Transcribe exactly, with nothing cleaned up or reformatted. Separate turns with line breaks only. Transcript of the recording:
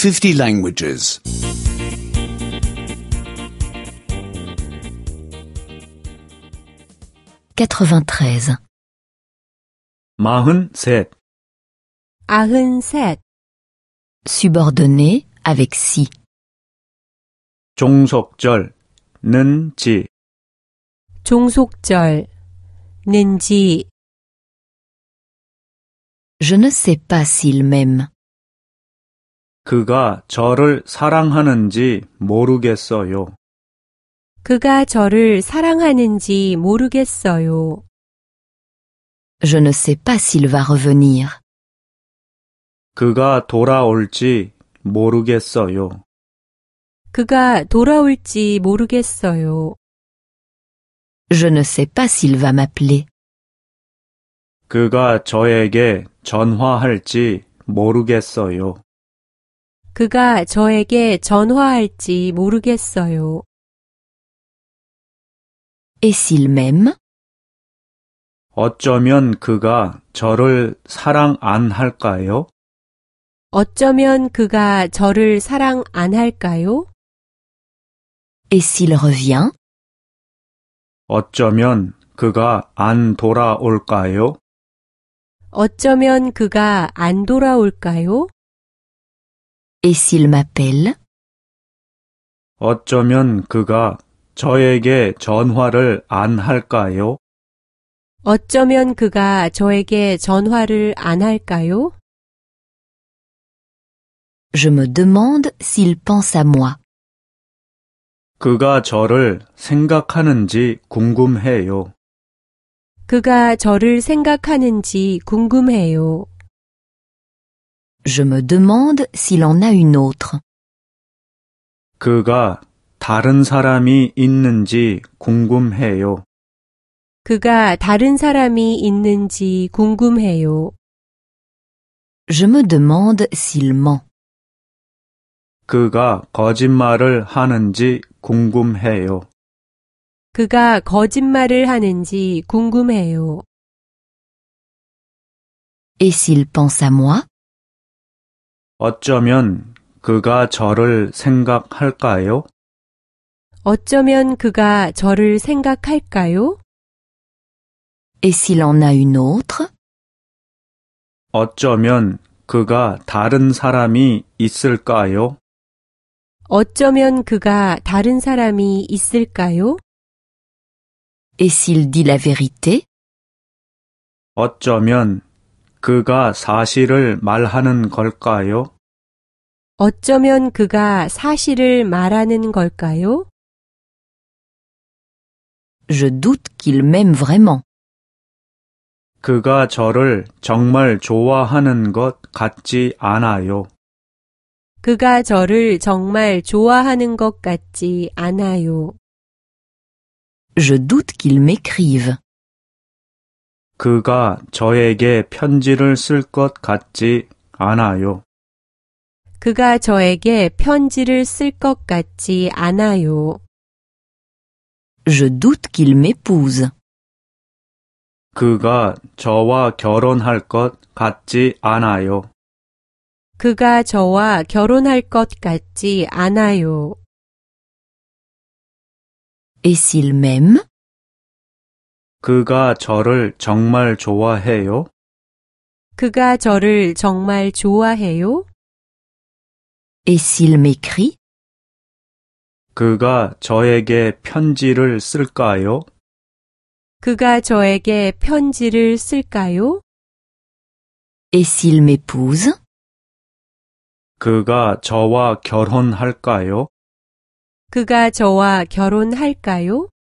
fifty languages.
quatre-vingt-treize.
마흔셋.
아흔셋.
Subordonné avec si.
종속절, 는지.
종속절, 는지.
Je ne sais pas s'il m'aime.
그가 저를 사랑하는지 모르겠어요.
그가 저를 사랑하는지 모르겠어요.
Je ne sais pas s'il va revenir.
그가 돌아올지 모르겠어요.
그가 돌아올지 모르겠어요.
Je ne sais pas s'il va m'appeler.
그가 저에게 전화할지 모르겠어요.
그가 저에게 전화할지 모르겠어요.
Et s'il m'aime?
어쩌면 그가 저를 사랑 안 할까요?
어쩌면 그가 저를 사랑 안 할까요?
Et s'il revient?
어쩌면 그가 안 돌아올까요?
어쩌면 그가 안 돌아올까요?
Et s'il m'appelle?
어쩌면 그가 저에게 전화를 안 할까요?
어쩌면 그가 저에게 전화를 안 할까요?
Je me demande s'il pense à moi.
그가 저를 생각하는지 궁금해요.
그가 저를 생각하는지 궁금해요.
Je me demande s'il en a une autre.
그가 다른 사람이 있는지 궁금해요.
그가 다른 사람이 있는지 궁금해요.
Je me demande s'il ment.
그가 거짓말을 하는지 궁금해요.
그가 거짓말을 하는지 궁금해요.
Et s'il pense à moi?
어쩌면 그가 저를 생각할까요?
어쩌면 그가 저를 생각할까요?
Et s'il en a une autre?
어쩌면 그가 다른 사람이 있을까요?
어쩌면 그가 다른 사람이 있을까요?
Et s'il dit la vérité?
어쩌면 그가 사실을 말하는 걸까요?
어쩌면 그가 사실을 말하는 걸까요?
Je doute qu'il m'aime vraiment.
그가 저를 정말 좋아하는 것 같지 않아요.
그가 저를 정말 좋아하는 것 같지 않아요.
Je doute qu'il m'écrive.
그가 저에게 편지를 쓸 것 같지 않아요.
그가 저에게 편지를 쓸 것 같지 않아요.
Je doute qu'il m'épouse.
그가 저와 결혼할 것 같지 않아요.
그가 저와 결혼할 것 같지 않아요.
Et s'il m'aime?
그가 저를 정말 좋아해요?
그가 저를 정말 좋아해요?
Et s'il m'écrit?
그가 저에게 편지를 쓸까요?
그가 저에게 편지를 쓸까요?
Et s'il m'épouse?
그가 저와 결혼할까요?
그가 저와 결혼할까요?